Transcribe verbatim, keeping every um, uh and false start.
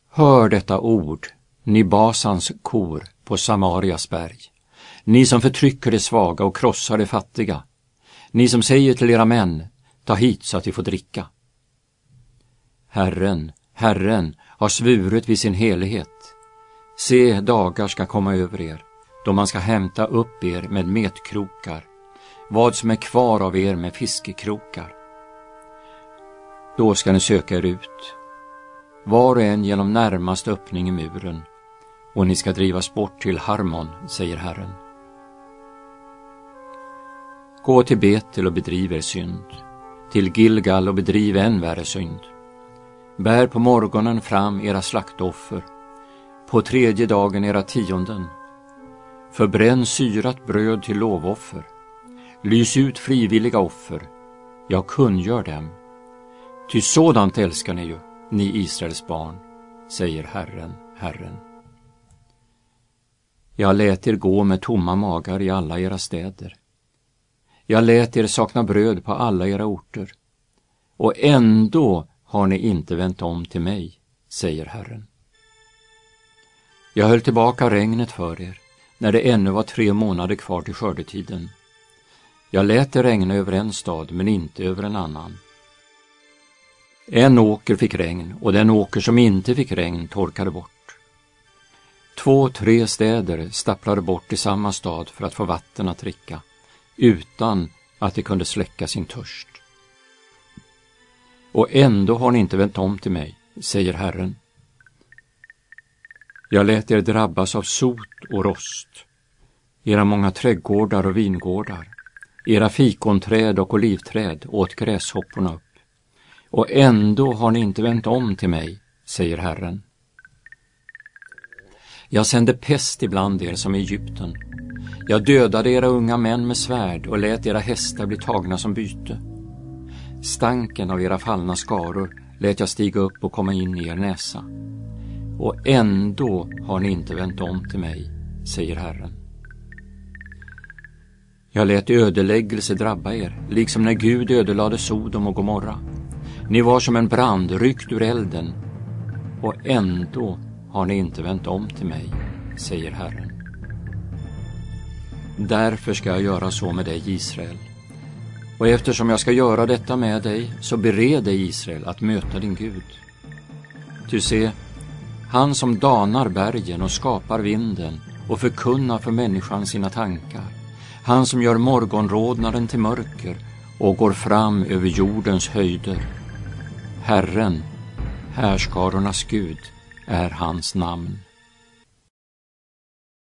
Hör detta ord, ni Basans kor på Samarias berg, ni som förtrycker de svaga och krossar de fattiga, ni som säger till era män, ta hit så att vi får dricka. Herren, Herren har svurit vid sin helighet. Se, dagar ska komma över er, då man ska hämta upp er med metkrokar, vad som är kvar av er med fiskekrokar. Då ska ni söka er ut, var och en genom närmaste öppning i muren, och ni ska drivas bort till Harmon, säger Herren. Gå till Betel och bedriv er synd, till Gilgal och bedriv än värre synd. Bär på morgonen fram era slaktoffer, på tredje dagen era tionden. Förbränn syrat bröd till lovoffer, lys ut frivilliga offer, jag kungör dem. Ty sådant älskar ni ju, ni Israels barn, säger Herren, Herren. Jag lät er gå med tomma magar i alla era städer. Jag lät er sakna bröd på alla era orter. Och ändå har ni inte vänt om till mig, säger Herren. Jag höll tillbaka regnet för er, när det ännu var tre månader kvar till skördetiden. Jag lät det regna över en stad, men inte över en annan. En åker fick regn, och den åker som inte fick regn torkade bort. Två, tre städer stapplade bort i samma stad för att få vatten att dricka, utan att de kunde släcka sin törst. Och ändå har ni inte vänt om till mig, säger Herren. Jag lät er drabbas av sot och rost, era många trädgårdar och vingårdar, era fikonträd och olivträd åt gräshopporna upp. Och ändå har ni inte vänt om till mig, säger Herren. Jag sände pest ibland er som i Egypten. Jag dödade era unga män med svärd och lät era hästar bli tagna som byte. Stanken av era fallna skaror lät jag stiga upp och komma in i er näsa. Och ändå har ni inte vänt om till mig, säger Herren. Jag lät ödeläggelse drabba er, liksom när Gud ödelade Sodom och Gomorra. Ni var som en brand ryckt ur elden, och ändå har ni inte vänt om till mig, säger Herren. Därför ska jag göra så med dig, Israel. Och eftersom jag ska göra detta med dig, så bered dig, Israel, att möta din Gud. Ty se, han som danar bergen och skapar vinden och förkunnar för människan sina tankar, han som gör morgonrodnaden till mörker och går fram över jordens höjder. Herren, härskarornas Gud, är hans namn.